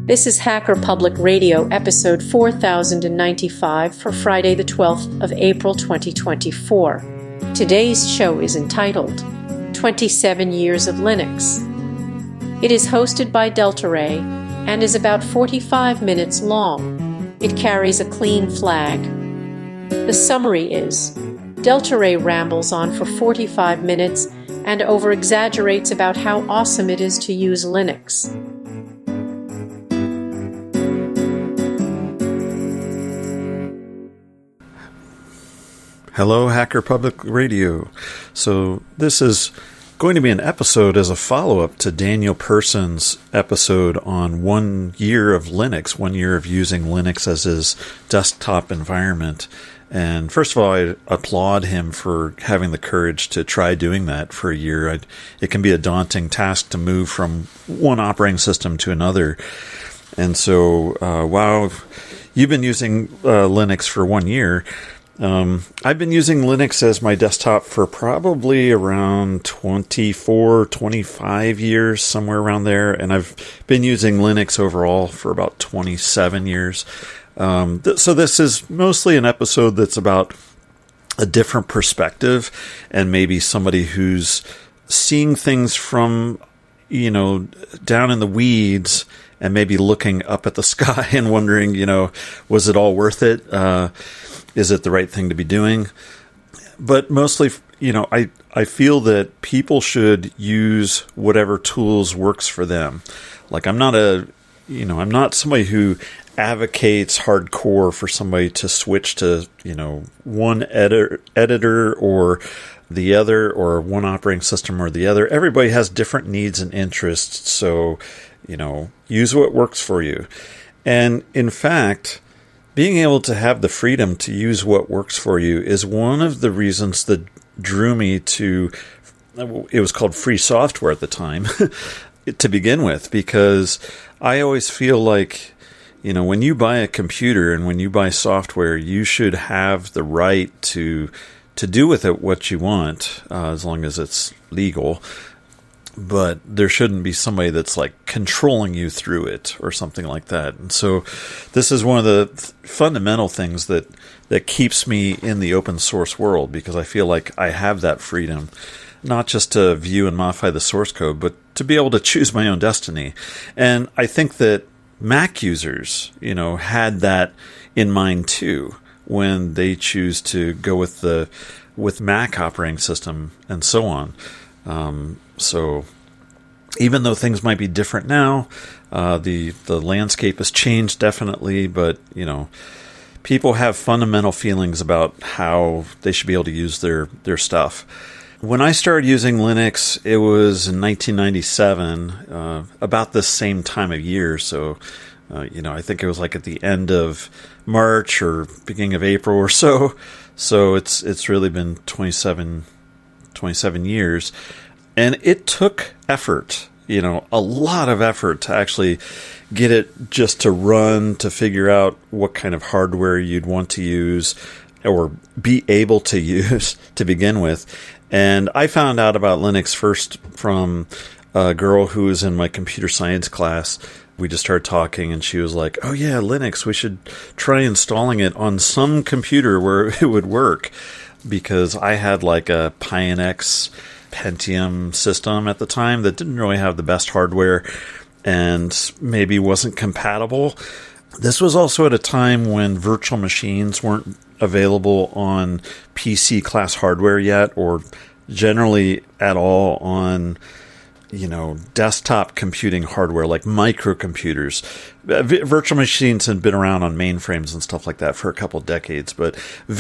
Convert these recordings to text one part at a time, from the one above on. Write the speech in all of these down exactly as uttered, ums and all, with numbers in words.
This is Hacker Public Radio, episode four thousand ninety-five for Friday the twelfth of April twenty twenty-four. Today's show is entitled twenty-seven Years of Linux. It is hosted by Delta Ray and is about forty-five minutes long. It carries a clean flag. The summary is, Delta Ray rambles on for forty-five minutes and over-exaggerates about how awesome it is to use Linux. Hello, Hacker Public Radio. So this is going to be an episode as a follow-up to Daniel Person's episode on one year of Linux, one year of using Linux as his desktop environment. And first of all, I applaud him for having the courage to try doing that for a year. I'd, it can be a daunting task to move from one operating system to another. And so uh, while you've been using uh, Linux for one year, Um, I've been using Linux as my desktop for probably around twenty-four, twenty-five years, somewhere around there. And I've been using Linux overall for about twenty-seven years. Um, th- so this is mostly an episode that's about a different perspective and maybe somebody who's seeing things from, you know, down in the weeds and maybe looking up at the sky and wondering, you know, was it all worth it? Uh, Is it the right thing to be doing? But mostly, you know, I, I feel that people should use whatever tools works for them. Like, I'm not a, you know, I'm not somebody who advocates hardcore for somebody to switch to, you know, one editor, editor or the other, or one operating system or the other. Everybody has different needs and interests. So, you know, use what works for you. And in fact, being able to have the freedom to use what works for you is one of the reasons that drew me to, it was called free software at the time, to begin with, because I always feel like, you know, when you buy a computer and when you buy software, you should have the right to to do with it what you want, uh, as long as it's legal. But there shouldn't be somebody that's like controlling you through it or something like that. And so this is one of the th- fundamental things that, that keeps me in the open source world, because I feel like I have that freedom, not just to view and modify the source code, but to be able to choose my own destiny. And I think that Mac users, you know, had that in mind too, when they choose to go with the, with Mac operating system and so on. Um, So even though things might be different now, uh, the the landscape has changed definitely, but, you know, people have fundamental feelings about how they should be able to use their, their stuff. When I started using Linux, it was in nineteen ninety-seven, uh, about the same time of year. So, uh, you know, I think it was like at the end of March or beginning of April or so. So it's it's really been twenty-seven, twenty-seven years. And it took effort, you know, a lot of effort to actually get it just to run, to figure out what kind of hardware you'd want to use or be able to use to begin with. And I found out about Linux first from a girl who was in my computer science class. We just started talking and she was like, oh yeah, Linux, we should try installing it on some computer where it would work. Because I had like a Pionex Pentium system at the time that didn't really have the best hardware and maybe wasn't compatible. This was also at a time when virtual machines weren't available on P C class hardware yet, or generally at all on, you know, desktop computing hardware like microcomputers. V- virtual machines had been around on mainframes and stuff like that for a couple decades, but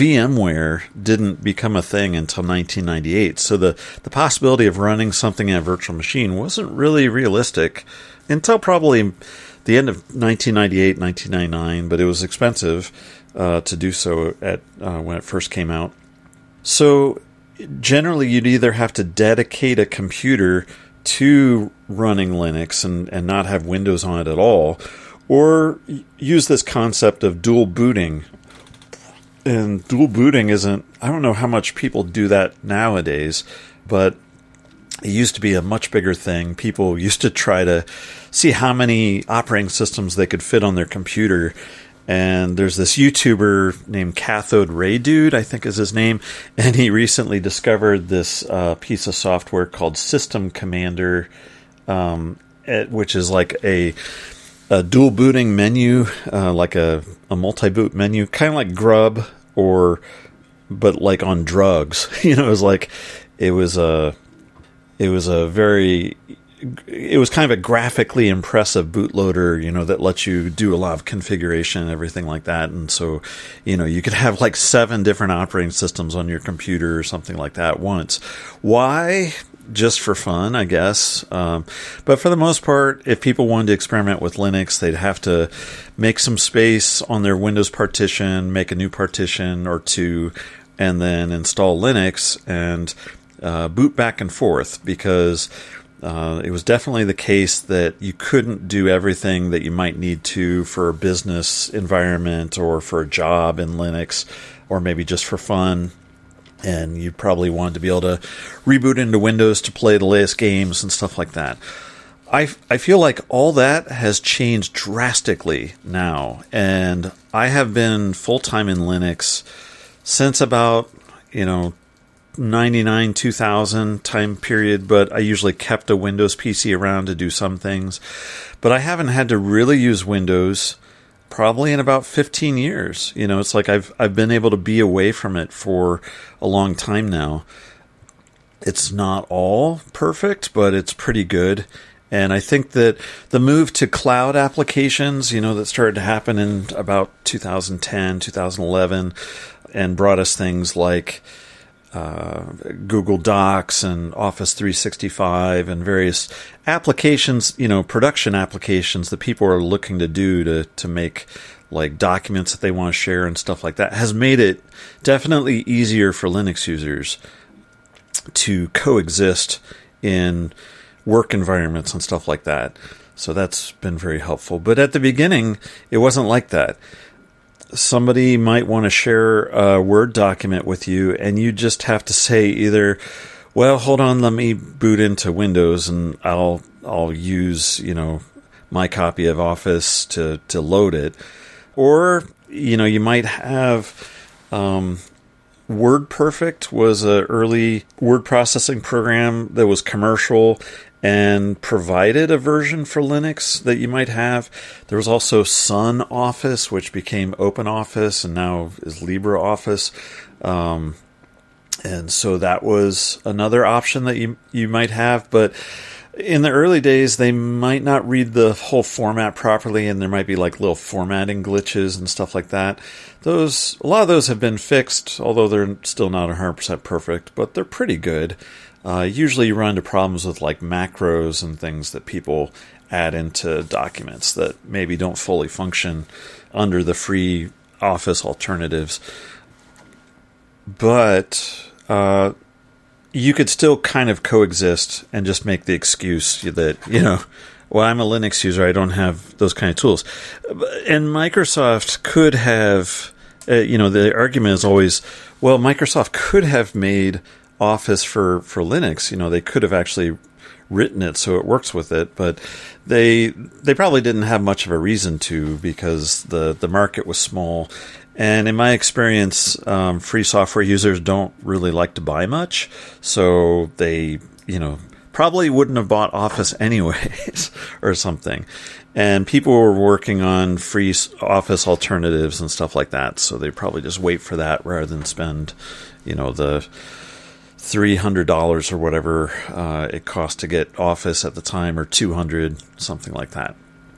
VMware didn't become a thing until nineteen ninety-eight. So the, the possibility of running something in a virtual machine wasn't really realistic until probably the end of nineteen ninety-eight, nineteen ninety-nine, but it was expensive uh, to do so at uh, when it first came out. So generally you'd either have to dedicate a computer to running Linux and, and not have Windows on it at all, or use this concept of dual booting. And dual booting isn't, I don't know how much people do that nowadays, but it used to be a much bigger thing. People used to try to see how many operating systems they could fit on their computer. And there's this YouTuber named Cathode Ray Dude, I think is his name, and he recently discovered this uh, piece of software called System Commander, um, it, which is like a, a dual booting menu, uh, like a, a multi-boot menu, kind of like Grub, or but like on drugs. You know, it was like it was a it was a very it was kind of a graphically impressive bootloader, you know, that lets you do a lot of configuration and everything like that. And so, you know, you could have like seven different operating systems on your computer or something like that at once. Why? Just for fun, I guess. Um, but for the most part, if people wanted to experiment with Linux, they'd have to make some space on their Windows partition, make a new partition or two, and then install Linux and uh, boot back and forth, because Uh, it was definitely the case that you couldn't do everything that you might need to for a business environment or for a job in Linux, or maybe just for fun. And you probably wanted to be able to reboot into Windows to play the latest games and stuff like that. I, I feel like all that has changed drastically now. And I have been full-time in Linux since about, you know, ninety-nine, two thousand time period, but I usually kept a Windows P C around to do some things. But I haven't had to really use Windows probably in about fifteen years. You know, it's like I've I've been able to be away from it for a long time now. It's not all perfect, but it's pretty good. And I think that the move to cloud applications, you know, that started to happen in about two thousand ten, two thousand eleven, and brought us things like Uh, Google Docs and Office three sixty-five and various applications, you know, production applications that people are looking to do to, to make like documents that they want to share and stuff like that, has made it definitely easier for Linux users to coexist in work environments and stuff like that. So that's been very helpful. But at the beginning, it wasn't like that. Somebody might want to share a Word document with you, and you just have to say either, well, hold on, let me boot into Windows and I'll I'll use, you know, my copy of Office to, to load it. Or, you know, you might have um, WordPerfect was an early word processing program that was commercial and provided a version for Linux that you might have. There was also Sun Office, which became OpenOffice and now is LibreOffice. Um, and so that was another option that you you might have. But in the early days, they might not read the whole format properly, and there might be like little formatting glitches and stuff like that. Those a lot of those have been fixed, although they're still not one hundred percent perfect, but they're pretty good. Uh, usually you run into problems with like macros and things that people add into documents that maybe don't fully function under the free Office alternatives. But uh, you could still kind of coexist and just make the excuse that, you know, well, I'm a Linux user, I don't have those kind of tools. And Microsoft could have, uh, you know, the argument is always, well, Microsoft could have made Office for, for Linux. You know, they could have actually written it so it works with it, but they they probably didn't have much of a reason to, because the, the market was small. And in my experience, um, free software users don't really like to buy much, so they, you know, probably wouldn't have bought Office anyways or something. And people were working on free Office alternatives and stuff like that, so they probably just wait for that rather than spend, you know, the three hundred dollars or whatever uh, it cost to get Office at the time, or two hundred dollars, something like that.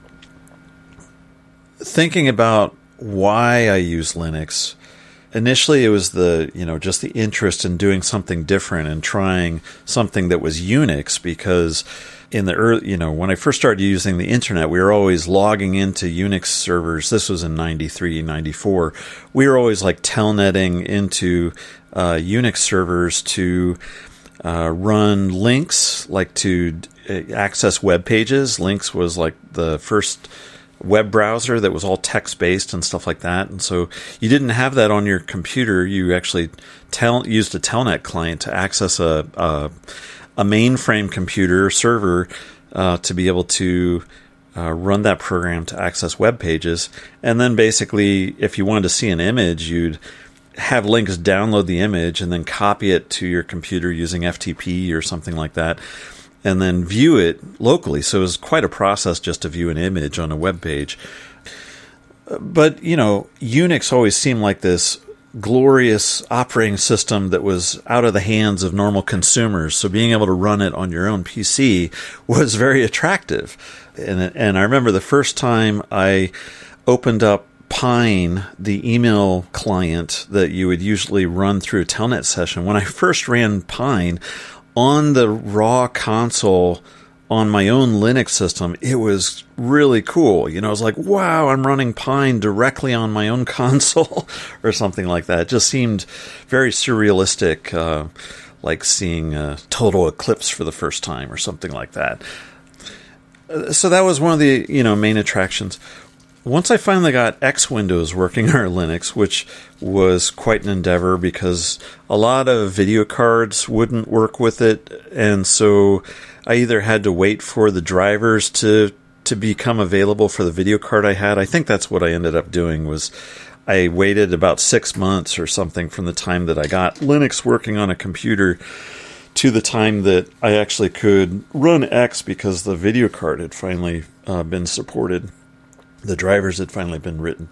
Thinking about why I use Linux, initially it was the, you know, just the interest in doing something different and trying something that was Unix, because in the early, you know, when I first started using the internet, we were always logging into Unix servers. This was in ninety-three, ninety-four. We were always like telnetting into uh, Unix servers to uh, run links, like to access web pages. Links was like the first web browser that was all text-based and stuff like that. And so you didn't have that on your computer. You actually tel- used a telnet client to access a, a a mainframe computer server uh, to be able to uh, run that program to access web pages. And then basically, if you wanted to see an image, you'd have Linux download the image and then copy it to your computer using F T P or something like that, and then view it locally. So it was quite a process just to view an image on a web page. But, you know, Unix always seemed like this glorious operating system that was out of the hands of normal consumers. So being able to run it on your own P C was very attractive. And, and I remember the first time I opened up Pine, the email client that you would usually run through a Telnet session. When I first ran Pine on the raw console on my own Linux system, it was really cool. You know, I was like, wow, I'm running Pine directly on my own console or something like that. It just seemed very surrealistic, uh, like seeing a total eclipse for the first time or something like that. So that was one of the, you know, main attractions. Once I finally got X Windows working on Linux, which was quite an endeavor because a lot of video cards wouldn't work with it, and so I either had to wait for the drivers to to become available for the video card I had. I think that's what I ended up doing, was I waited about six months or something from the time that I got Linux working on a computer to the time that I actually could run X, because the video card had finally uh, been supported. The drivers had finally been written.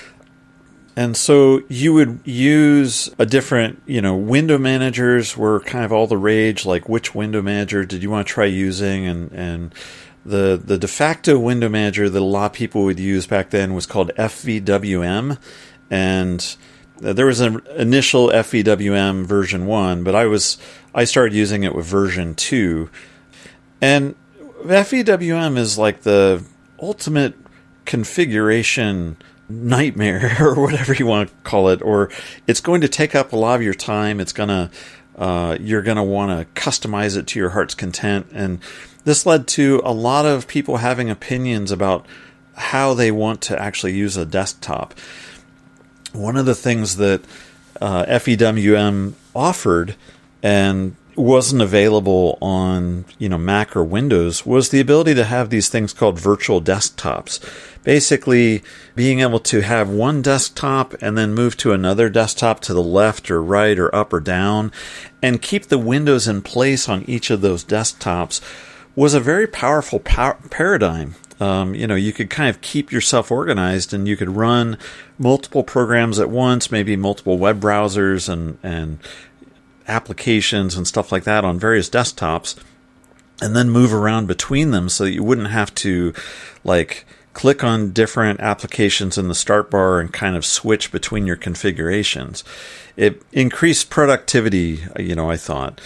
And so you would use a different, you know, window managers were kind of all the rage, like which window manager did you want to try using? And, and the, the de facto window manager that a lot of people would use back then was called F V W M. And there was an initial F V W M version one, but I was, I started using it with version two. And F V W M is like the ultimate configuration nightmare, or whatever you want to call it, or it's going to take up a lot of your time. It's going to, uh, you're going to want to customize it to your heart's content. And this led to a lot of people having opinions about how they want to actually use a desktop. One of the things that uh, F V W M offered and wasn't available on, you know, Mac or Windows was the ability to have these things called virtual desktops. Basically, being able to have one desktop and then move to another desktop to the left or right or up or down, and keep the windows in place on each of those desktops was a very powerful power paradigm. Um, you know, you could kind of keep yourself organized, and you could run multiple programs at once, maybe multiple web browsers and, and applications and stuff like that on various desktops, and then move around between them so that you wouldn't have to, like, click on different applications in the start bar and kind of switch between your configurations. It increased productivity, you know, I thought.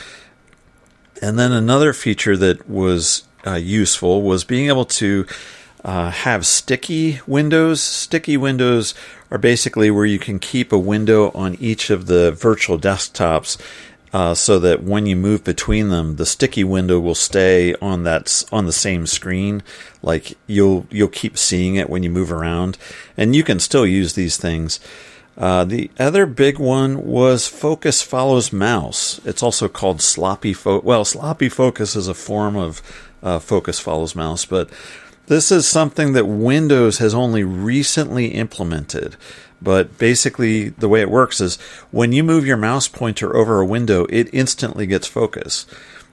And then another feature that was uh, useful was being able to uh, have sticky windows. Sticky windows are basically where you can keep a window on each of the virtual desktops, uh, so that when you move between them, the sticky window will stay on that on the same screen. Like you'll you'll keep seeing it when you move around, and you can still use these things. Uh, the other big one was focus follows mouse. It's also called sloppy focus. Well, sloppy focus is a form of uh, focus follows mouse, but this is something that Windows has only recently implemented. But basically, the way it works is when you move your mouse pointer over a window, it instantly gets focus.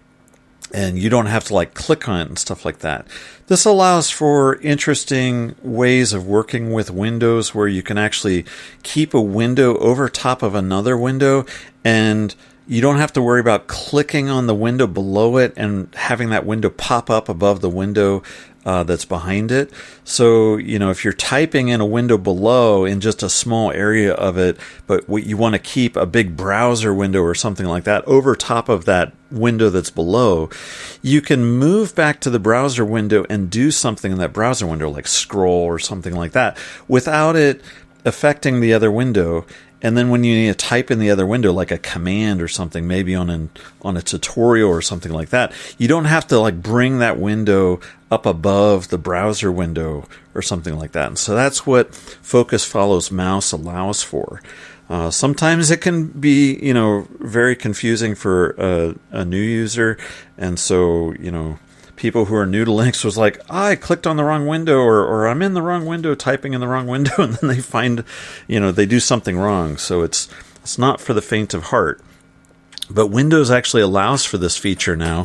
And you don't have to like click on it and stuff like that. This allows for interesting ways of working with windows where you can actually keep a window over top of another window, and you don't have to worry about clicking on the window below it and having that window pop up above the window uh, that's behind it. So, you know, if you're typing in a window below in just a small area of it, but what you want to keep a big browser window or something like that over top of that window that's below, you can move back to the browser window and do something in that browser window, like scroll or something like that, without it affecting the other window. And then when you need to type in the other window, like a command or something, maybe on an on a tutorial or something like that, you don't have to like bring that window up above the browser window or something like that. And so that's what focus follows mouse allows for. Uh, sometimes it can be, you know, very confusing for a, a new user. And so, you know, people who are new to Linux was like, oh, I clicked on the wrong window, or, or I'm in the wrong window, typing in the wrong window, and then they find, you know, they do something wrong. So it's it's not for the faint of heart. But Windows actually allows for this feature now,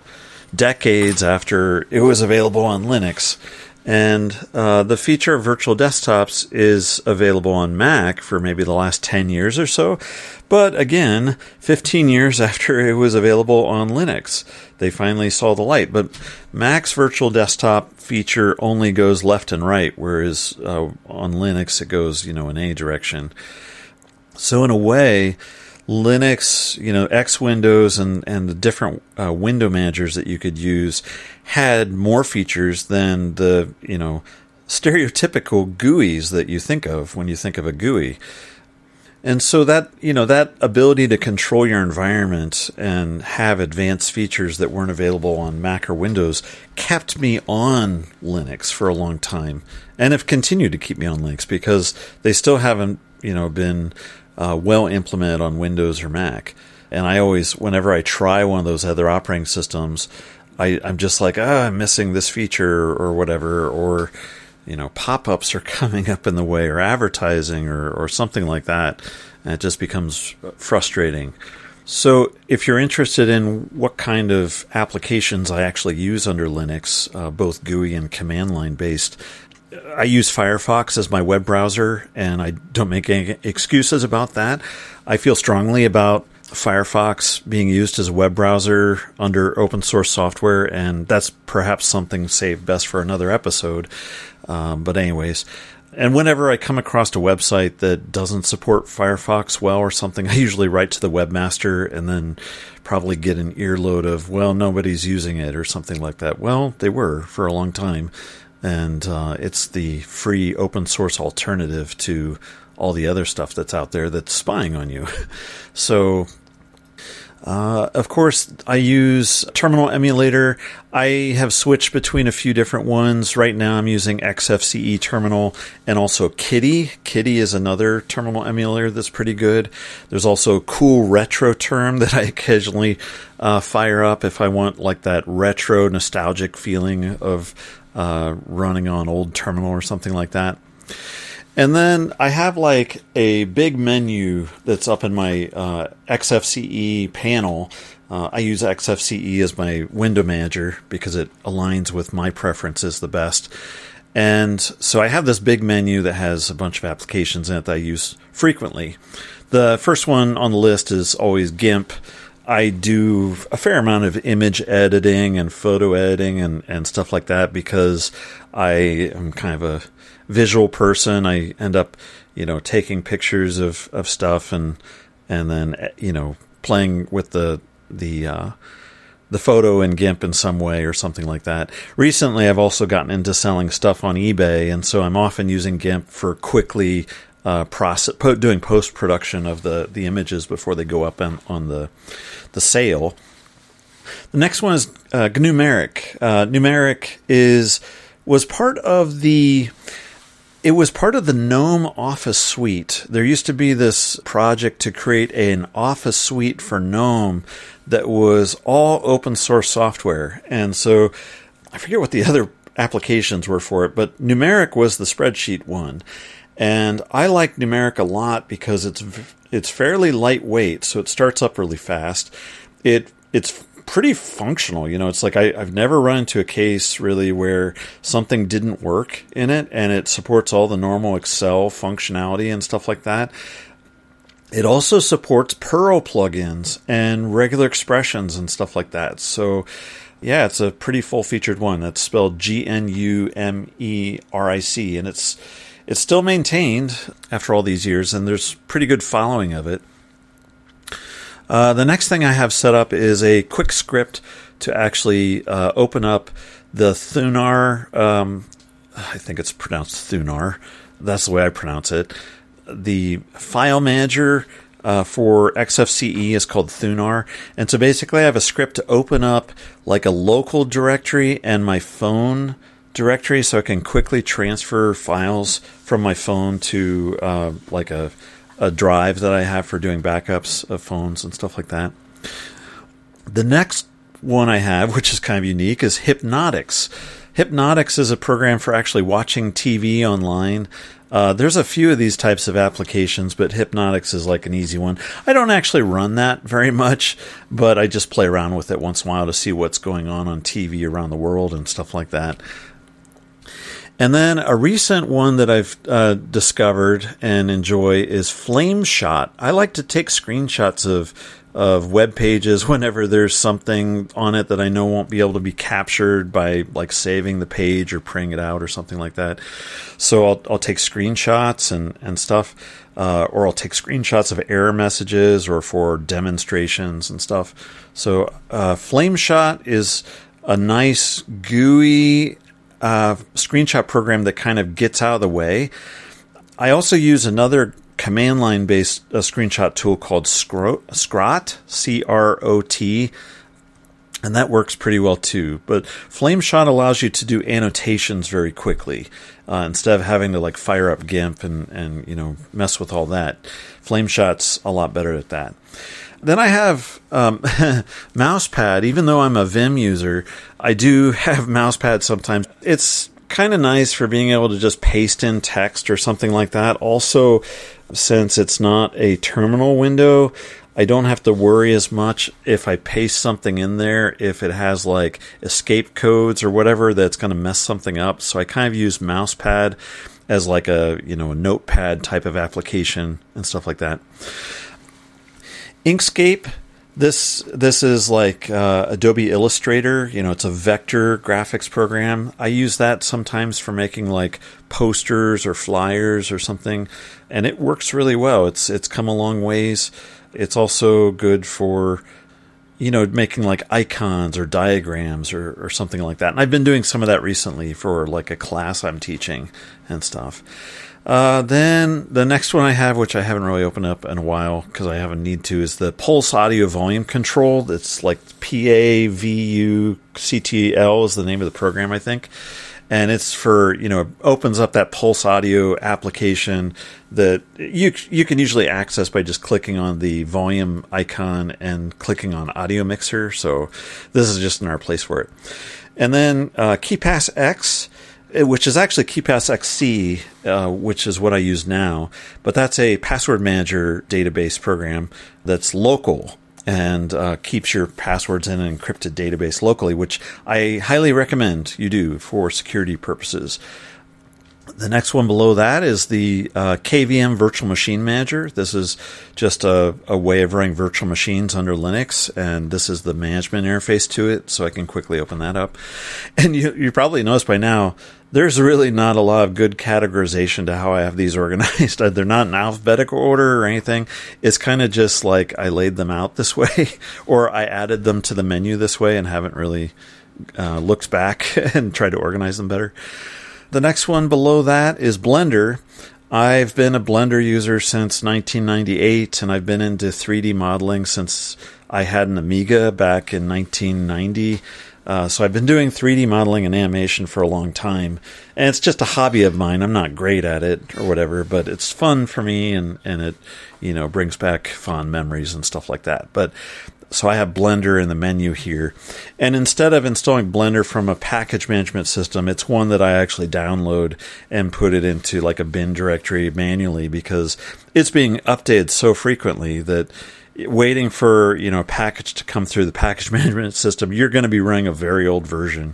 decades after it was available on Linux. And uh, the feature of virtual desktops is available on Mac for maybe the last ten years or so. But again, fifteen years after it was available on Linux, they finally saw the light. But Mac's virtual desktop feature only goes left and right, whereas uh, on Linux it goes, you know, in any direction. So in a way, Linux, you know, X Windows and, and the different uh, window managers that you could use had more features than the, you know, stereotypical G U Is that you think of when you think of a G U I. And so that, you know, that ability to control your environment and have advanced features that weren't available on Mac or Windows kept me on Linux for a long time, and have continued to keep me on Linux because they still haven't, you know, been Uh, well implemented on Windows or Mac. And I always, whenever I try one of those other operating systems, I, I'm just like, ah, I'm missing this feature or whatever, or, you know, pop-ups are coming up in the way, or advertising, or, or something like that. And it just becomes frustrating. So if you're interested in what kind of applications I actually use under Linux, uh, both G U I and command line based, I use Firefox as my web browser, and I don't make any excuses about that. I feel strongly about Firefox being used as a web browser under open source software, and that's perhaps something saved best for another episode. Um, but anyways, and whenever I come across a website that doesn't support Firefox well or something, I usually write to the webmaster and then probably get an earload of, well, nobody's using it or something like that. Well, they were for a long time. And uh, it's the free open source alternative to all the other stuff that's out there that's spying on you. So, uh, of course, I use Terminal Emulator. I have switched between a few different ones. Right now I'm using X F C E Terminal and also Kitty. Kitty is another terminal emulator that's pretty good. There's also Cool Retro Term that I occasionally uh, fire up if I want like that retro nostalgic feeling of Uh, running on old terminal or something like that. And then I have like a big menu that's up in my uh, X F C E panel. Uh, I use X F C E as my window manager because it aligns with my preferences the best. And so I have this big menu that has a bunch of applications in it that I use frequently. The first one on the list is always GIMP. I do a fair amount of image editing and photo editing and, and stuff like that because I am kind of a visual person. I end up, you know, taking pictures of, of stuff and and then, you know, playing with the the uh, the photo in GIMP in some way or something like that. Recently, I've also gotten into selling stuff on eBay, and so I'm often using GIMP for quickly Uh, process, po- doing post-production of the, the images before they go up on, on the the sale. The next one is uh, Gnumeric. Uh, Gnumeric is was part of the it was part of the GNOME Office Suite. There used to be this project to create an Office Suite for GNOME that was all open source software, and so I forget what the other applications were for it, but Gnumeric was the spreadsheet one. And I like Gnumeric a lot because it's it's fairly lightweight, so it starts up really fast. It it's pretty functional, you know. It's like I, I've never run into a case really where something didn't work in it, and it supports all the normal Excel functionality and stuff like that. It also supports Perl plugins and regular expressions and stuff like that. So, yeah, it's a pretty full-featured one. That's spelled G N U M E R I C, and it's It's still maintained after all these years, and there's pretty good following of it. Uh, the next thing I have set up is a quick script to actually uh, open up the Thunar. Um, I think it's pronounced Thunar. That's the way I pronounce it. The file manager uh, for X F C E is called Thunar. And so basically I have a script to open up like a local directory and my phone directory, so I can quickly transfer files from my phone to uh, like a a drive that I have for doing backups of phones and stuff like that. The next one I have, which is kind of unique, is Hypnotix. Hypnotix is a program for actually watching T V online. Uh, there's a few of these types of applications, but Hypnotix is like an easy one. I don't actually run that very much, but I just play around with it once in a while to see what's going on on T V around the world and stuff like that. And then a recent one that I've uh, discovered and enjoy is Flameshot. I like to take screenshots of of web pages whenever there's something on it that I know won't be able to be captured by like saving the page or printing it out or something like that. So I'll I'll take screenshots and and stuff, uh, or I'll take screenshots of error messages or for demonstrations and stuff. So uh, Flameshot is a nice gooey uh, screenshot program that kind of gets out of the way. I also use another command line based uh, screenshot tool called Scro- Scrot, C R O T, and that works pretty well too. But Flameshot allows you to do annotations very quickly uh, instead of having to like fire up GIMP and and you know mess with all that. Flameshot's a lot better at that. Then I have um, Mousepad. Even though I'm a Vim user, I do have Mousepad sometimes. It's kind of nice for being able to just paste in text or something like that. Also, since it's not a terminal window, I don't have to worry as much if I paste something in there, if it has like escape codes or whatever that's going to mess something up. So I kind of use Mousepad as like a, you know, a notepad type of application and stuff like that. Inkscape. This this is like uh, Adobe Illustrator. You know, it's a vector graphics program. I use that sometimes for making like posters or flyers or something, and it works really well. It's it's come a long ways. It's also good for, you know, making like icons or diagrams or, or something like that. And I've been doing some of that recently for like a class I'm teaching and stuff. Uh, then the next one I have, which I haven't really opened up in a while because I haven't need to, is the Pulse Audio Volume Control. It's like P A V U C T L is the name of the program, I think. And it's for, you know, it opens up that Pulse Audio application that you you can usually access by just clicking on the volume icon and clicking on Audio Mixer. So this is just another place for it. And then uh, KeePass X, which is actually KeePass X C, uh, which is what I use now. But that's a password manager database program that's local and uh, keeps your passwords in an encrypted database locally, which I highly recommend you do for security purposes. The next one below that is the uh, K V M Virtual Machine Manager. This is just a, a way of running virtual machines under Linux, and this is the management interface to it, so I can quickly open that up. And you, you probably noticed by now, there's really not a lot of good categorization to how I have these organized. They're not in alphabetical order or anything. It's kind of just like I laid them out this way, or I added them to the menu this way and haven't really uh, looked back and tried to organize them better. The next one below that is Blender. I've been a Blender user since nineteen ninety-eight, and I've been into three D modeling since I had an Amiga back in nineteen ninety. Uh, so I've been doing three D modeling and animation for a long time, and it's just a hobby of mine. I'm not great at it or whatever, but it's fun for me, and, and it, you know, brings back fond memories and stuff like that. But so I have Blender in the menu here, and instead of installing Blender from a package management system, it's one that I actually download and put it into like a bin directory manually because it's being updated so frequently that waiting for, you know, a package to come through the package management system, you're going to be running a very old version.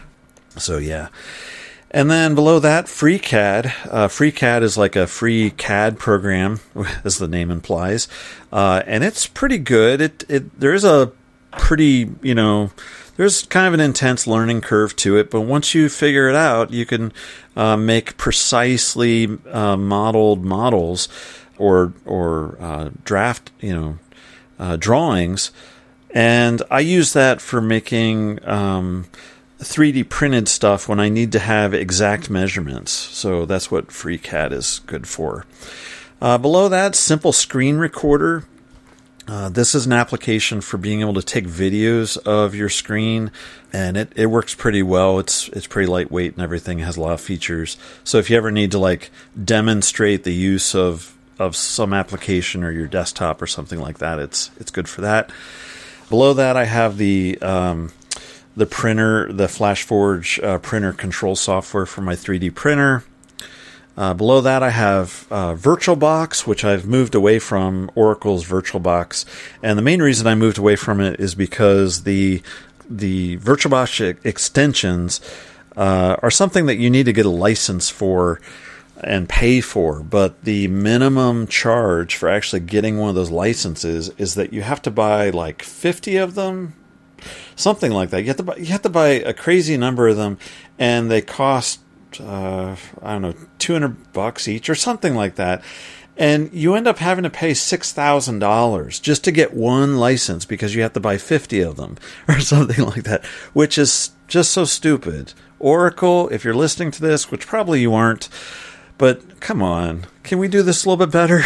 So yeah. And then below that, FreeCAD. Uh, FreeCAD is like a free C A D program, as the name implies, uh, and it's pretty good. It it there is a pretty, you know, there's kind of an intense learning curve to it, but once you figure it out, you can uh, make precisely uh, modeled models or or uh, draft, you know, uh, drawings, and I use that for making Um, three D printed stuff when I need to have exact measurements. So that's what FreeCAD is good for. Uh, below that, Simple Screen Recorder. Uh, this is an application for being able to take videos of your screen, and it, it works pretty well. It's it's pretty lightweight and everything. It has a lot of features. So if you ever need to like demonstrate the use of of some application or your desktop or something like that, it's it's good for that. Below that, I have the um, the printer, the FlashForge uh, printer control software for my three D printer. Uh, below that, I have uh, VirtualBox, which I've moved away from Oracle's VirtualBox, and the main reason I moved away from it is because the the VirtualBox extensions uh, are something that you need to get a license for and pay for, but the minimum charge for actually getting one of those licenses is that you have to buy like fifty of them, something like that. You have to buy, you have to buy a crazy number of them, and they cost uh, I don't know, two hundred bucks each or something like that. And you end up having to pay six thousand dollars just to get one license because you have to buy fifty of them or something like that, which is just so stupid. Oracle, if you're listening to this, which probably you aren't, but come on, can we do this a little bit better?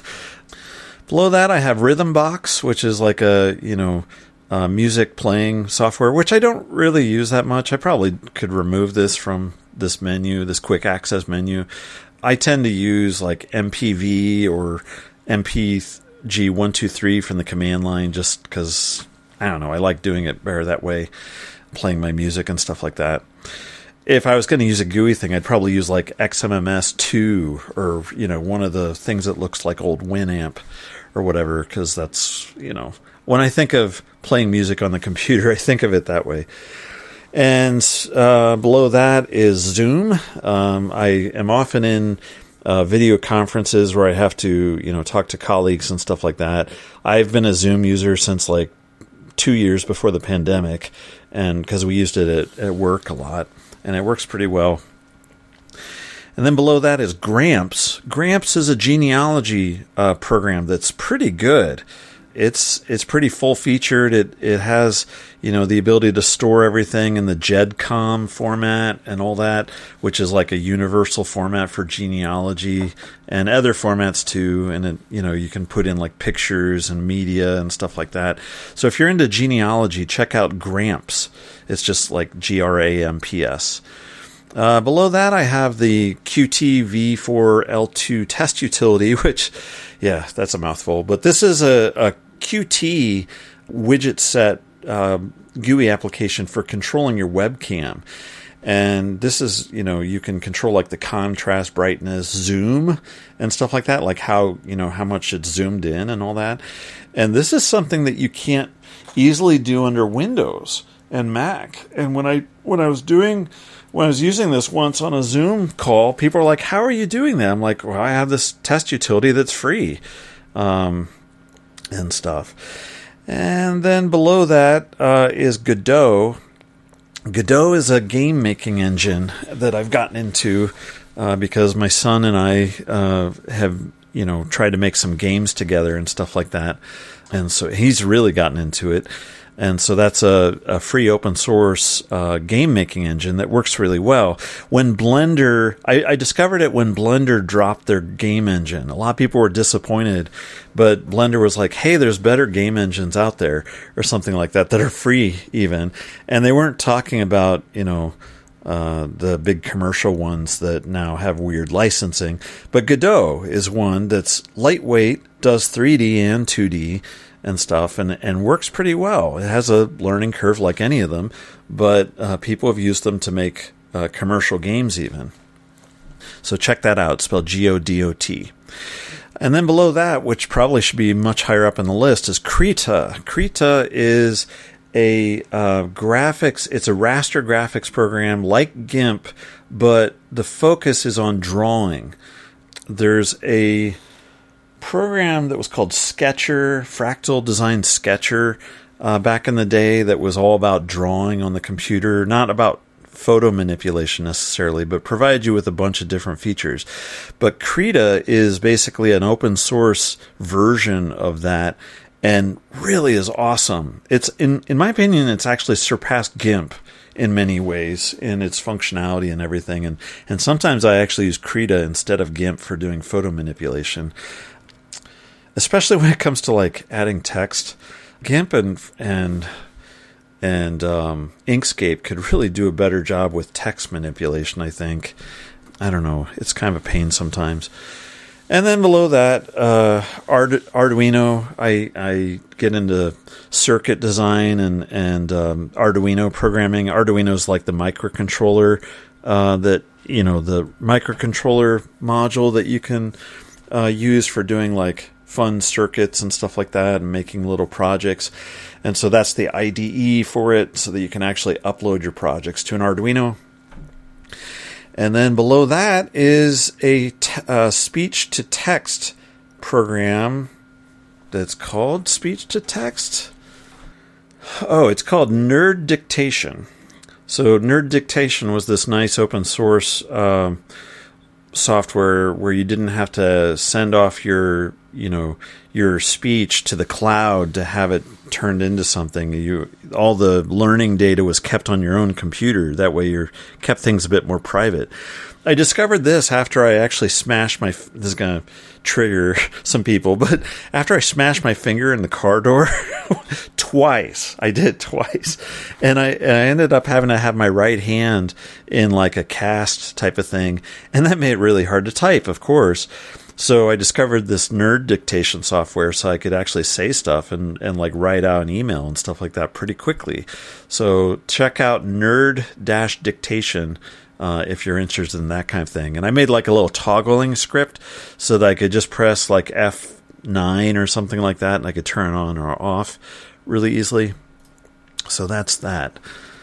Below that, I have Rhythmbox, which is like a, you know, uh, music playing software, which I don't really use that much. I probably could remove this from this menu, this quick access menu. I tend to use like M P V or M P G one two three from the command line just because, I don't know, I like doing it better that way, playing my music and stuff like that. If I was going to use a G U I thing, I'd probably use like X M M S two or, you know, one of the things that looks like old Winamp or whatever, because that's, you know, when I think of playing music on the computer, I think of it that way. And uh, below that is Zoom. Um, I am often in uh, video conferences where I have to, you know, talk to colleagues and stuff like that. I've been a Zoom user since like two years before the pandemic, and because we used it at, at work a lot, and it works pretty well. And then below that is Gramps. Gramps is a genealogy uh, program that's pretty good. It's it's pretty full featured. It it has, you know, the ability to store everything in the G E D C O M format and all that, which is like a universal format for genealogy and other formats too. And it, you know, you can put in like pictures and media and stuff like that. So if you're into genealogy, check out Gramps. It's just like G R A M P S. Uh, below that, I have the Qt v four L two test utility, which, yeah, that's a mouthful. But this is a, a Qt widget set uh, G U I application for controlling your webcam. And this is, you know, you can control like the contrast, brightness, zoom, and stuff like that, like how, you know, how much it's zoomed in and all that. And this is something that you can't easily do under Windows and Mac. And when I when I was doing when I was using this once on a Zoom call, people were like, "How are you doing that?" I'm like, "Well, I have this test utility that's free." Um, and stuff. And then below that uh, is Godot. Godot is a game making engine that I've gotten into uh, because my son and I uh, have, you know, tried to make some games together and stuff like that. And so he's really gotten into it. And so that's a, a free open source uh, game making engine that works really well. When Blender, I, I discovered it when Blender dropped their game engine. A lot of people were disappointed, but Blender was like, hey, there's better game engines out there or something like that that are free even. And they weren't talking about, you know, uh, the big commercial ones that now have weird licensing. But Godot is one that's lightweight, does three D and two D, and stuff, and, and works pretty well. It has a learning curve like any of them, but uh, people have used them to make uh, commercial games even. So check that out, spelled G O D O T. And then below that, which probably should be much higher up in the list, is Krita. Krita is a uh, graphics, it's a raster graphics program like GIMP, but the focus is on drawing. There's a program that was called Sketcher, Fractal Design Sketcher, uh, back in the day that was all about drawing on the computer, not about photo manipulation necessarily, but provided you with a bunch of different features. But Krita is basically an open source version of that and really is awesome. It's in in my opinion, it's actually surpassed GIMP in many ways in its functionality and everything. And, and sometimes I actually use Krita instead of GIMP for doing photo manipulation. Especially when it comes to like adding text, GIMP and and and um, Inkscape could really do a better job with text manipulation, I think. I don't know. It's kind of a pain sometimes. And then below that, uh, Ard- Arduino. I, I get into circuit design and and um, Arduino programming. Arduino is like the microcontroller uh, that you know the microcontroller module that you can uh, use for doing like fun circuits and stuff like that, and making little projects. And so that's the I D E for it, so that you can actually upload your projects to an Arduino. And then below that is a t- uh, speech-to-text program that's called speech-to-text. Oh, it's called Nerd Dictation. So Nerd Dictation was this nice open source uh, software where you didn't have to send off your, you know, your speech to the cloud to have it turned into something. You all the learning data was kept on your own computer. That way you kept things a bit more private. I discovered this after I actually smashed my, this is going to trigger some people, but after I smashed my finger in the car door twice, I did twice. And I, and I ended up having to have my right hand in like a cast type of thing. And that made it really hard to type, of course. So I discovered this Nerd Dictation software so I could actually say stuff and, and like write out an email and stuff like that pretty quickly. So check out Nerd Dictation uh, if you're interested in that kind of thing. And I made like a little toggling script so that I could just press like F nine or something like that, and I could turn it on or off really easily. So that's that.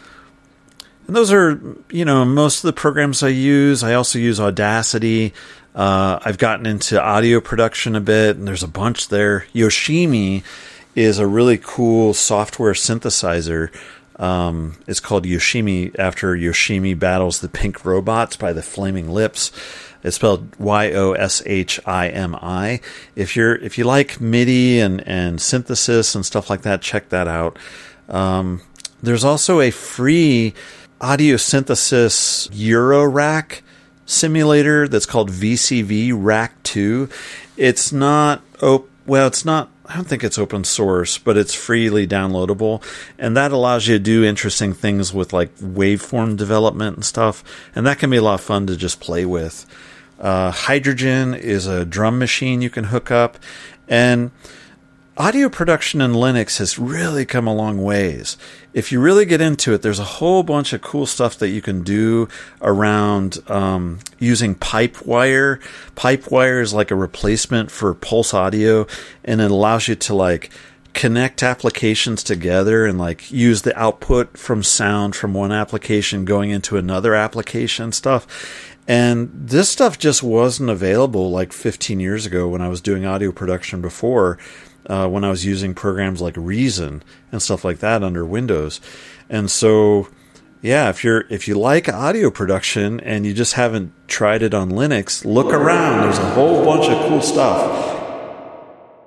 And those are, you know, most of the programs I use. I also use Audacity. Uh, I've gotten into audio production a bit, and there's a bunch there. Yoshimi is a really cool software synthesizer. Um, it's called Yoshimi after Yoshimi Battles the Pink Robots by the Flaming Lips. It's spelled Y O S H I M I. If you're if you like MIDI and, and synthesis and stuff like that, check that out. Um, there's also a free audio synthesis Eurorack simulator that's called V C V Rack two. It's not op- well, it's not I don't think it's open source, but it's freely downloadable, and that allows you to do interesting things with like waveform development and stuff, and that can be a lot of fun to just play with. Uh, Hydrogen is a drum machine you can hook up, and audio production in Linux has really come a long ways. If you really get into it, there's a whole bunch of cool stuff that you can do around um, using Pipewire. Pipewire is like a replacement for Pulse Audio, and it allows you to like connect applications together and like use the output from sound from one application going into another application stuff. And this stuff just wasn't available like fifteen years ago when I was doing audio production before. Uh, when I was using programs like Reason and stuff like that under Windows. And so, yeah, if you're if you like audio production and you just haven't tried it on Linux, look around. There's a whole bunch of cool stuff.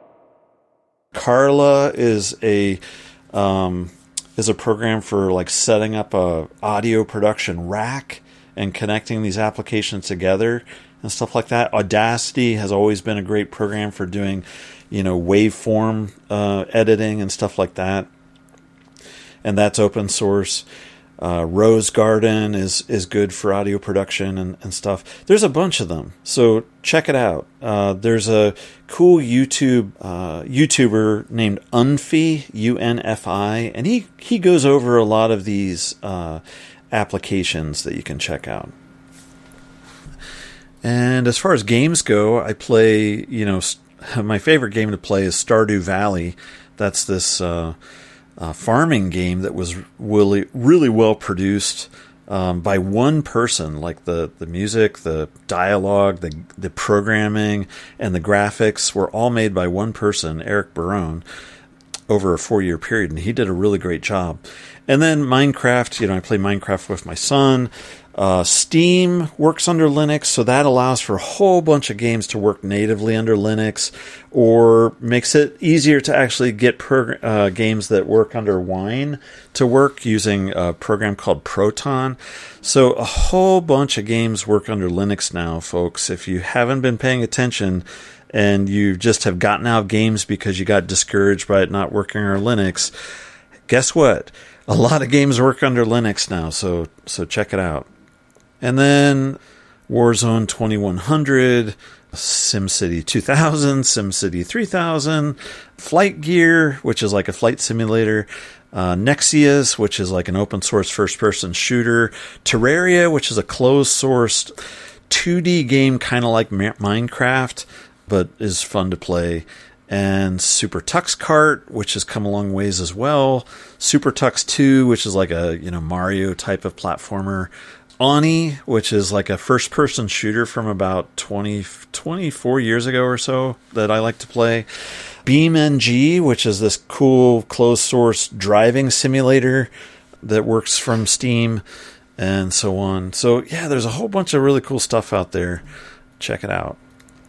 Carla is a um, is a program for like setting up a audio production rack and connecting these applications together and stuff like that. Audacity has always been a great program for doing, you know, waveform uh, editing and stuff like that. And that's open source. Uh, Rose Garden is, is good for audio production and, and stuff. There's a bunch of them, so check it out. Uh, there's a cool YouTube uh, YouTuber named Unfi, U N F I, and he, he goes over a lot of these uh, applications that you can check out. And as far as games go, I play, you know, my favorite game to play is Stardew Valley. That's this uh, uh, farming game that was really, really well produced um, by one person. Like the, the music, the dialogue, the the programming, and the graphics were all made by one person, Eric Barone, over a four-year period, and he did a really great job. And then Minecraft, you know, I play Minecraft with my son. Uh, Steam works under Linux, so that allows for a whole bunch of games to work natively under Linux, or makes it easier to actually get prog- uh, games that work under Wine to work using a program called Proton. So a whole bunch of games work under Linux now, folks. If you haven't been paying attention and you just have gotten out of games because you got discouraged by it not working under Linux, guess what? A lot of games work under Linux now, so so check it out. And then Warzone twenty-one hundred, SimCity two thousand, SimCity three thousand, Flight Gear, which is like a flight simulator, uh, Nexius, which is like an open source first person shooter, Terraria, which is a closed sourced two D game kind of like Minecraft, but is fun to play, and Super Tux Kart, which has come a long ways as well, Super Tux two, which is like a, you know, Mario type of platformer, Oni, which is like a first-person shooter from about twenty, twenty-four years ago or so that I like to play. BeamNG, which is this cool closed-source driving simulator that works from Steam, and so on. So, yeah, there's a whole bunch of really cool stuff out there. Check it out.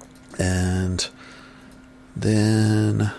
And then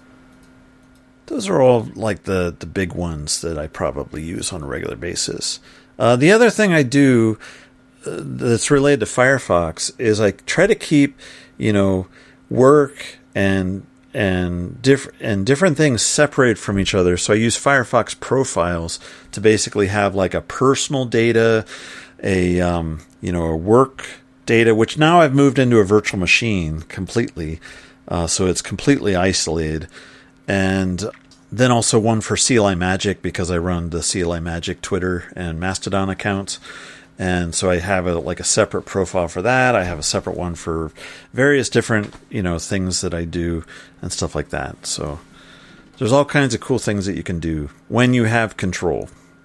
those are all like the, the big ones that I probably use on a regular basis. Uh, the other thing I do uh, that's related to Firefox is I try to keep, you know, work and and diff- and different things separated from each other. So I use Firefox profiles to basically have like a personal data, a um, you know, a work data, which now I've moved into a virtual machine completely, uh, so it's completely isolated, and then also one for C L I Magic, because I run the C L I Magic Twitter and Mastodon accounts. And so I have a, like a separate profile for that. I have a separate one for various different, you know, things that I do and stuff like that. So there's all kinds of cool things that you can do when you have control.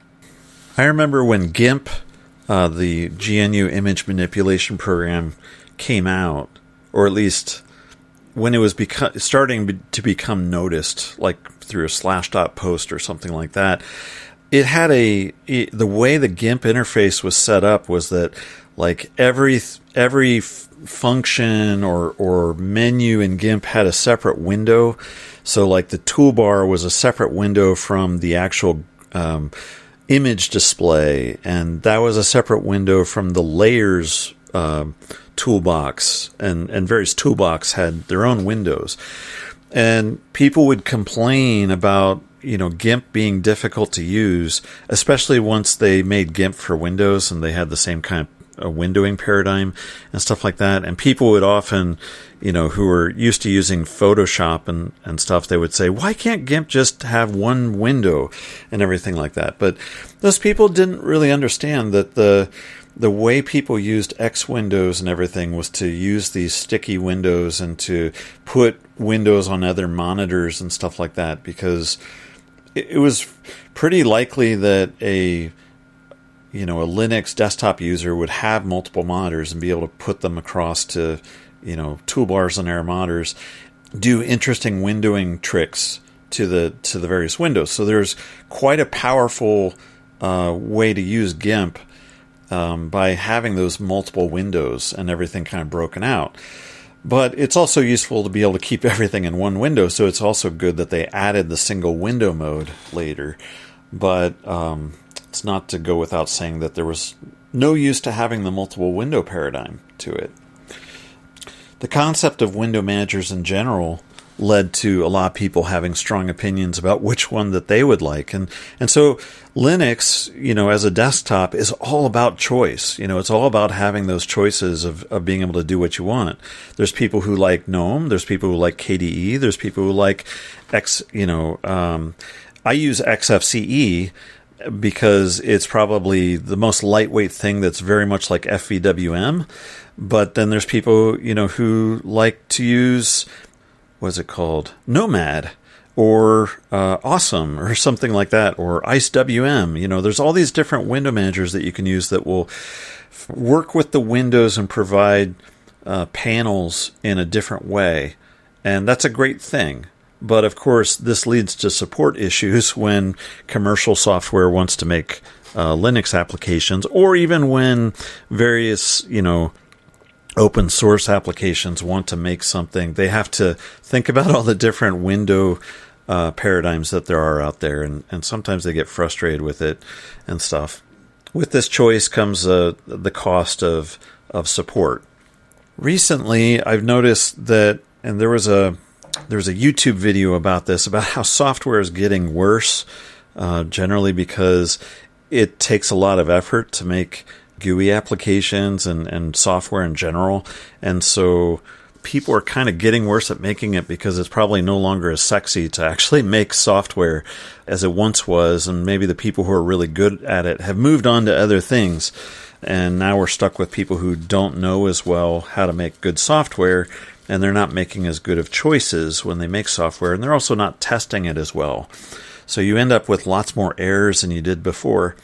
I remember when GIMP, uh, the G N U image manipulation program, came out, or at least when it was beco- starting to become noticed, like through a Slashdot post or something like that, it had a it, the way the GIMP interface was set up was that like every every f- function or or menu in GIMP had a separate window. So like the toolbar was a separate window from the actual um, image display, and that was a separate window from the layers uh, toolbox, and, and various toolbox had their own windows. And people would complain about, you know, GIMP being difficult to use, especially once they made GIMP for Windows and they had the same kind of windowing paradigm and stuff like that. And people would often, you know, who were used to using Photoshop and, and stuff, they would say, why can't GIMP just have one window and everything like that? But those people didn't really understand that the the way people used X windows and everything was to use these sticky windows and to put windows on other monitors and stuff like that, because it, it was pretty likely that a you know a Linux desktop user would have multiple monitors and be able to put them across to, you know, toolbars on their monitors, do interesting windowing tricks to the to the various windows. So there's quite a powerful uh, way to use GIMP um, by having those multiple windows and everything kind of broken out. But it's also useful to be able to keep everything in one window, so it's also good that they added the single window mode later. But um, it's not to go without saying that there was no use to having the multiple window paradigm to it. The concept of window managers in general led to a lot of people having strong opinions about which one that they would like. And and so Linux, you know, as a desktop is all about choice. You know, it's all about having those choices of, of being able to do what you want. There's people who like GNOME. There's people who like K D E. There's people who like X, you know, um, I use X F C E because it's probably the most lightweight thing that's very much like F V W M. But then there's people, you know, who like to use, what's it called, Nomad or uh, Awesome or something like that, or I C E W M. You know, there's all these different window managers that you can use that will f- work with the windows and provide uh, panels in a different way. And that's a great thing. But of course, this leads to support issues when commercial software wants to make uh, Linux applications, or even when various, you know, open source applications want to make something. They have to think about all the different window uh, paradigms that there are out there, and, and sometimes they get frustrated with it and stuff. With this choice comes uh, the cost of of support. Recently, I've noticed that, and there was a there was a YouTube video about this, about how software is getting worse, uh, generally because it takes a lot of effort to make G U I applications and, and software in general. And so people are kind of getting worse at making it because it's probably no longer as sexy to actually make software as it once was. And maybe the people who are really good at it have moved on to other things. And now we're stuck with people who don't know as well how to make good software, and they're not making as good of choices when they make software, and they're also not testing it as well. So you end up with lots more errors than you did before.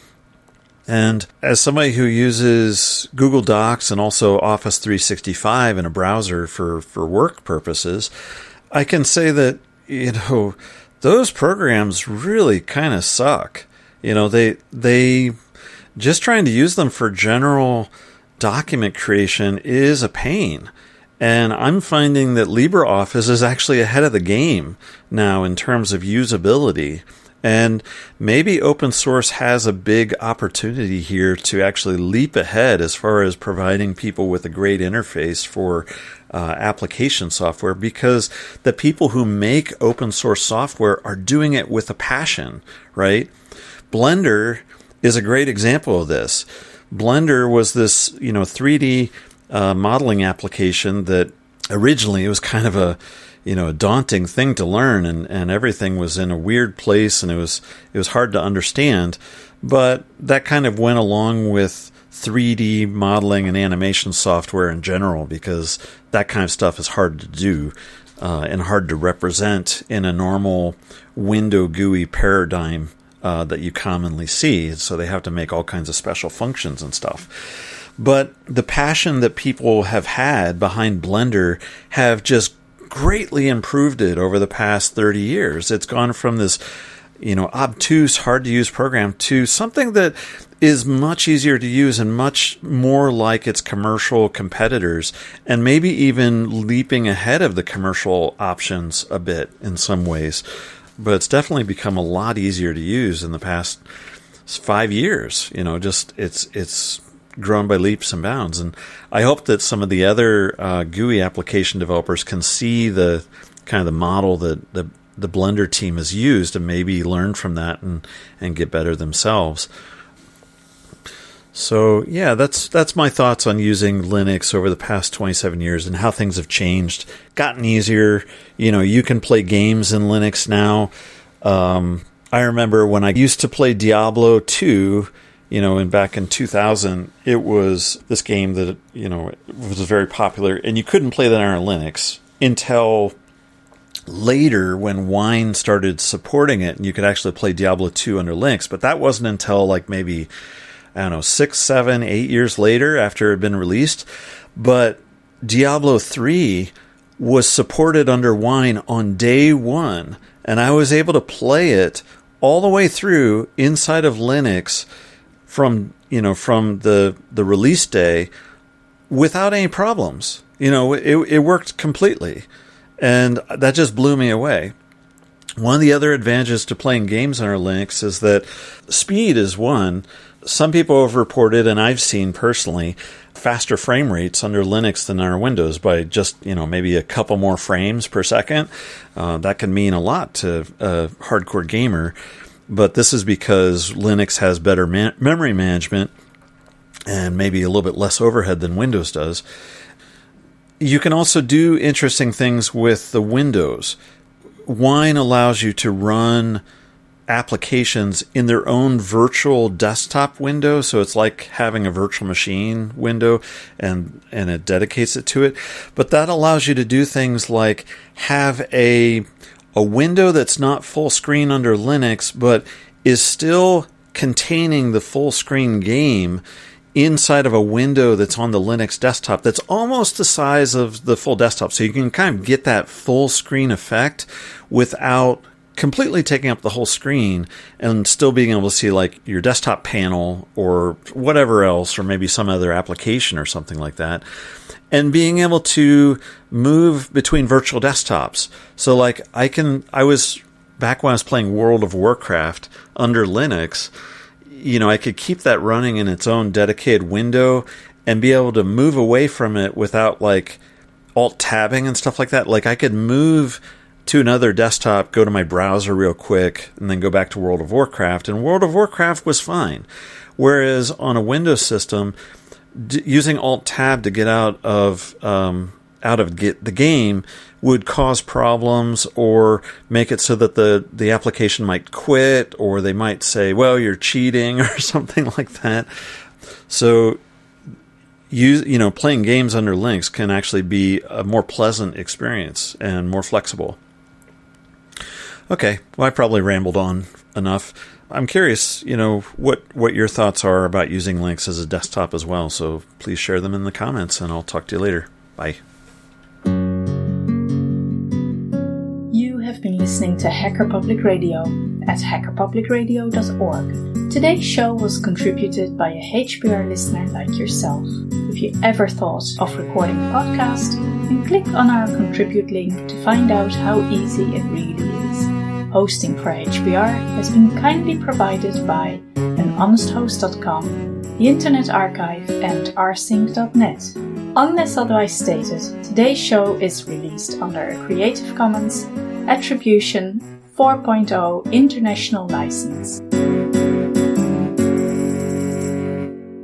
And as somebody who uses Google Docs and also Office three sixty-five in a browser for, for work purposes, I can say that, you know, those programs really kind of suck. You know, they they just trying to use them for general document creation is a pain. And I'm finding that LibreOffice is actually ahead of the game now in terms of usability. And maybe open source has a big opportunity here to actually leap ahead as far as providing people with a great interface for uh, application software, because the people who make open source software are doing it with a passion, right? Blender is a great example of this. Blender was this, you know, three D uh, modeling application that originally it was kind of a, you know, a daunting thing to learn, and, and everything was in a weird place, and it was it was hard to understand. But that kind of went along with three D modeling and animation software in general, because that kind of stuff is hard to do uh, and hard to represent in a normal window G U I paradigm uh, that you commonly see. So they have to make all kinds of special functions and stuff. But the passion that people have had behind Blender have just greatly improved it over the past thirty years. It's gone from this, you know, obtuse, hard to use program to something that is much easier to use and much more like its commercial competitors, and maybe even leaping ahead of the commercial options a bit in some ways. But it's definitely become a lot easier to use in the past five years. You know, just it's it's grown by leaps and bounds. And I hope that some of the other uh, G U I application developers can see the kind of the model that the, the Blender team has used and maybe learn from that and, and get better themselves. So yeah, that's that's my thoughts on using Linux over the past twenty-seven years and how things have changed, gotten easier. You know, you can play games in Linux now. Um, I remember when I used to play Diablo two, you know, and back in two thousand, it was this game that, you know, was very popular, and you couldn't play that on Linux until later when Wine started supporting it, and you could actually play Diablo two under Linux. But that wasn't until like maybe, I don't know, six, seven, eight years later after it had been released. But Diablo three was supported under Wine on day one, and I was able to play it all the way through inside of Linux from, you know, from the the release day without any problems. You know, it it worked completely, and that just blew me away. One of the other advantages to playing games under Linux is that speed is one. Some people have reported, and I've seen personally, faster frame rates under Linux than under Windows by just, you know, maybe a couple more frames per second. Uh, that can mean a lot to a hardcore gamer, but this is because Linux has better man- memory management and maybe a little bit less overhead than Windows does. You can also do interesting things with the Windows. Wine allows you to run applications in their own virtual desktop window, so it's like having a virtual machine window, and and it dedicates it to it. But that allows you to do things like have a a window that's not full screen under Linux, but is still containing the full screen game inside of a window that's on the Linux desktop that's almost the size of the full desktop. So you can kind of get that full screen effect without completely taking up the whole screen and still being able to see like your desktop panel or whatever else, or maybe some other application or something like that. And being able to move between virtual desktops. So like I can, I was back when I was playing World of Warcraft under Linux, you know, I could keep that running in its own dedicated window and be able to move away from it without like alt tabbing and stuff like that. Like I could move to another desktop, go to my browser real quick, and then go back to World of Warcraft. And World of Warcraft was fine. Whereas on a Windows system, d- using Alt-Tab to get out of um, out of get the game would cause problems, or make it so that the, the application might quit, or they might say, well, you're cheating, or something like that. So, use, you know, playing games under Linux can actually be a more pleasant experience and more flexible. Okay, well, I probably rambled on enough. I'm curious, you know, what, what your thoughts are about using Linux as a desktop as well. So please share them in the comments, and I'll talk to you later. Bye. You have been listening to Hacker Public Radio at hacker public radio dot org. Today's show was contributed by a H P R listener like yourself. If you ever thought of recording a podcast, then click on our contribute link to find out how easy it really is. Hosting for H P R has been kindly provided by an honest host dot com, the Internet Archive, and rsync dot net. Unless otherwise stated, today's show is released under a Creative Commons Attribution four point oh International License.